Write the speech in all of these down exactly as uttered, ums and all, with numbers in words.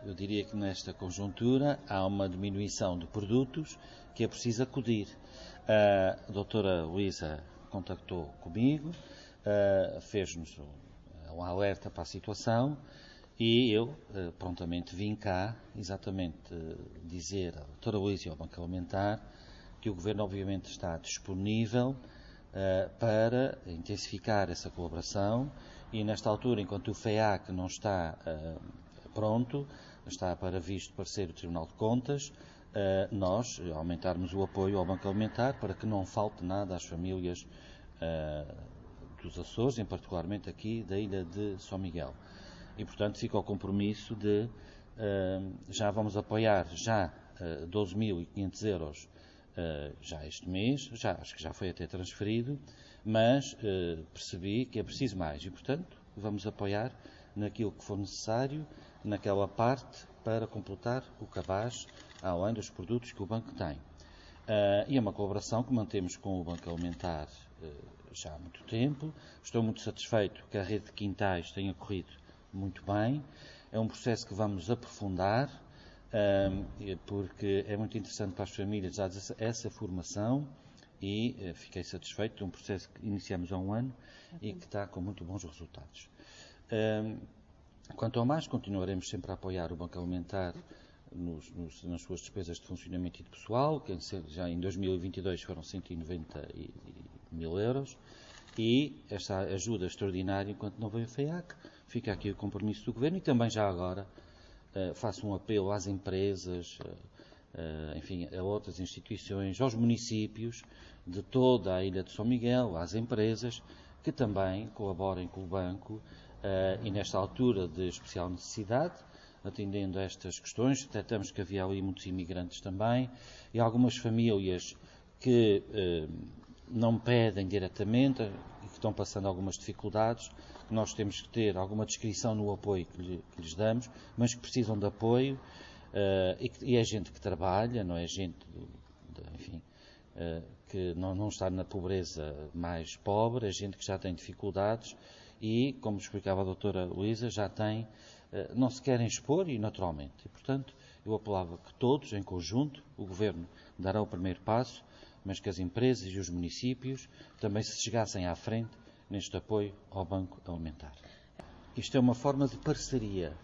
eu diria que nesta conjuntura há uma diminuição de produtos que é preciso acudir. A doutora Luísa contactou comigo, fez-nos um alerta para a situação e eu prontamente vim cá exatamente dizer à doutora Luísa e ao Banco Alimentar que o Governo obviamente está disponível para intensificar essa colaboração e nesta altura, enquanto o FEAC não está pronto, está para visto parecer o Tribunal de Contas, nós aumentarmos o apoio ao Banco Alimentar para que não falte nada às famílias dos Açores, em particularmente aqui da ilha de São Miguel. E, portanto, fica o compromisso de, já vamos apoiar já doze mil e quinhentos euros já este mês, já, acho que já foi até transferido, mas percebi que é preciso mais e, portanto, vamos apoiar naquilo que for necessário, naquela parte para completar o cabaz além dos produtos que o banco tem. E é uma colaboração que mantemos com o Banco Alimentar já há muito tempo. Estou muito satisfeito que a rede de quintais tenha corrido muito bem. É um processo que vamos aprofundar, porque é muito interessante para as famílias dar essa formação e fiquei satisfeito de um processo que iniciamos há um ano e que está com muito bons resultados. Quanto ao mais, continuaremos sempre a apoiar o Banco Alimentar nos, nos, nas suas despesas de funcionamento e de pessoal, que já em dois mil e vinte e dois foram cento e noventa mil euros, e esta ajuda extraordinária, enquanto não veio o FEAC, fica aqui o compromisso do Governo e também já agora uh, faço um apelo às empresas, uh, uh, enfim, a outras instituições, aos municípios de toda a ilha de São Miguel, às empresas, que também colaborem com o Banco uh, e nesta altura de especial necessidade, atendendo a estas questões. Detectamos que havia ali muitos imigrantes também e algumas famílias que eh, não pedem diretamente e que estão passando algumas dificuldades, que nós temos que ter alguma descrição no apoio que, lhe, que lhes damos, mas que precisam de apoio eh, e, que, e é gente que trabalha, não é gente, de, enfim, eh, que não, não está na pobreza mais pobre, é gente que já tem dificuldades e, como explicava a doutora Luísa, já tem não se querem expor e naturalmente. E, portanto, eu apelava que todos, em conjunto, o Governo dará o primeiro passo, mas que as empresas e os municípios também se chegassem à frente neste apoio ao Banco Alimentar. Isto é uma forma de parceria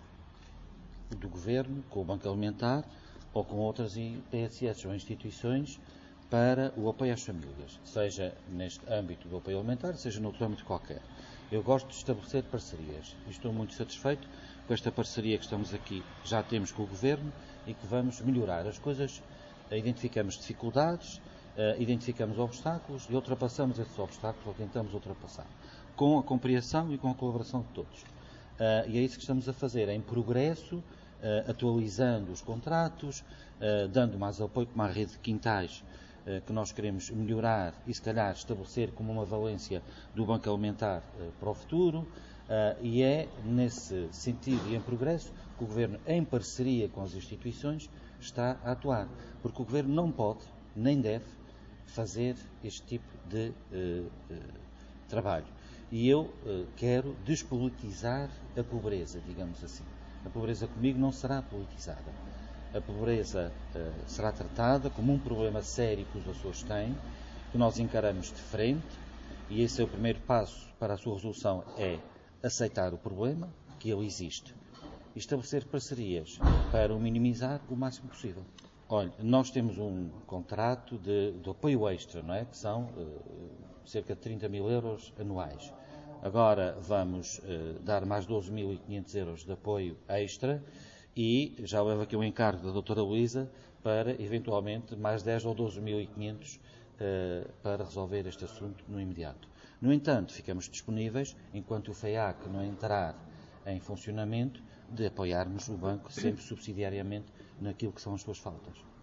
do Governo com o Banco Alimentar ou com outras P S S ou instituições para o apoio às famílias, seja neste âmbito do apoio alimentar, seja noutro âmbito qualquer. Eu gosto de estabelecer parcerias e estou muito satisfeito com esta parceria que estamos aqui, já temos com o Governo e que vamos melhorar as coisas. Identificamos dificuldades, identificamos obstáculos e ultrapassamos esses obstáculos ou tentamos ultrapassar, com a compreensão e com a colaboração de todos. E é isso que estamos a fazer, em progresso, atualizando os contratos, dando mais apoio, como a rede de quintais, que nós queremos melhorar e, se calhar, estabelecer como uma valência do Banco Alimentar para o futuro, e é nesse sentido e em progresso que o Governo, em parceria com as instituições, está a atuar. Porque o Governo não pode, nem deve, fazer este tipo de uh, uh, trabalho. E eu uh, quero despolitizar a pobreza, digamos assim. A pobreza comigo não será politizada. A pobreza uh, será tratada como um problema sério que os Açores têm, que nós encaramos de frente, e esse é o primeiro passo para a sua resolução, é aceitar o problema, que ele existe, e estabelecer parcerias para o minimizar o máximo possível. Olha, nós temos um contrato de, de apoio extra, não é? Que são uh, cerca de trinta mil euros anuais. Agora vamos uh, dar mais doze mil e quinhentos euros de apoio extra, e já levo aqui um encargo da doutora Luísa para, eventualmente, mais dez ou doze mil e quinhentos uh, para resolver este assunto no imediato. No entanto, ficamos disponíveis, enquanto o FEAC não entrar em funcionamento, de apoiarmos o banco sempre subsidiariamente naquilo que são as suas faltas.